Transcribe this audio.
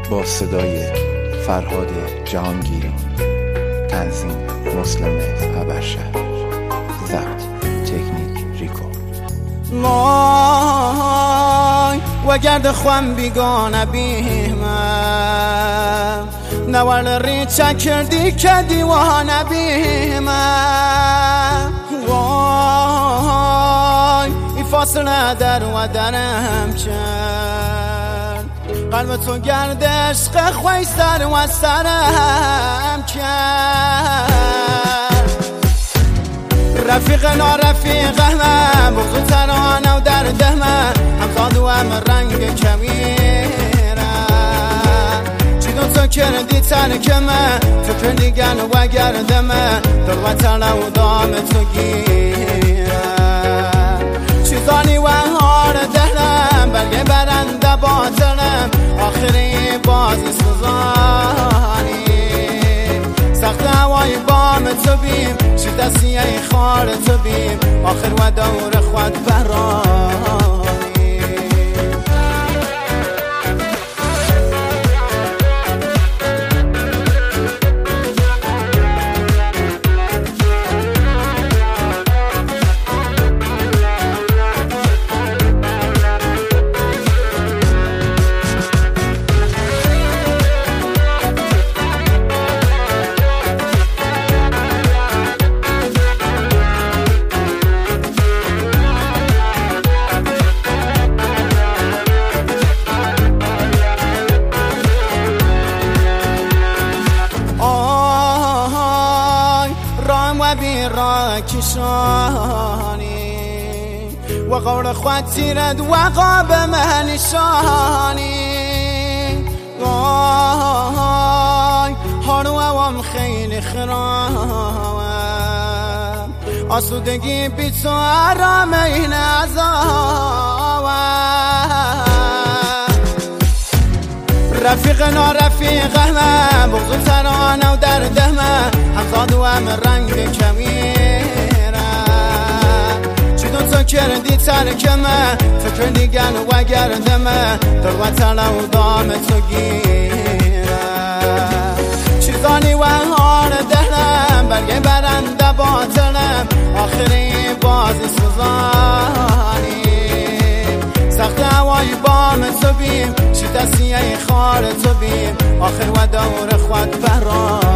با صدای فرهاد جهانگیری، تنظیم مسلم ابرشهر، ضبط تکنیک ریکو. وای و گرد خوام بیگانه بیمم نوال ریچه کردی که دیوانه بیمم. وای ای فاصله در و درم کرد قلب تو گرد عشق خوی سر و سرم کرد. رفیق نارفیقه من بغض ترانه و درده من همزاد و هم رنگ کمیرم. چی تو کردی ترک من تو کردی گن و گرد من در وطن و دام تو گیرم. چیزانی و هار دهرم بلگه برنده باطلم آخری بازی سوزانی. سخت هوای بام تو بیم شدسیه خار تو بیم آخر و دور خود برانی. بیرا کشانی و قول خود تیرد و قاب منشانی. وای هارو هم خیلی خرام آسودگی بی تو آرام این ازاوم. رفیق نارفیقه من بغض ترانه و درده من همزاد و هم رنگ کمیرم. چی تو کردی ترک من تو کردی گن و گرد من در وطن و دام تو گیرم. چیزانی و هار دهرم بلگه برنده باطلم آخری بازی سوزانی. سخت هوای بام تو بیم شدسیه خار تو بیم آخر و دور خود بران.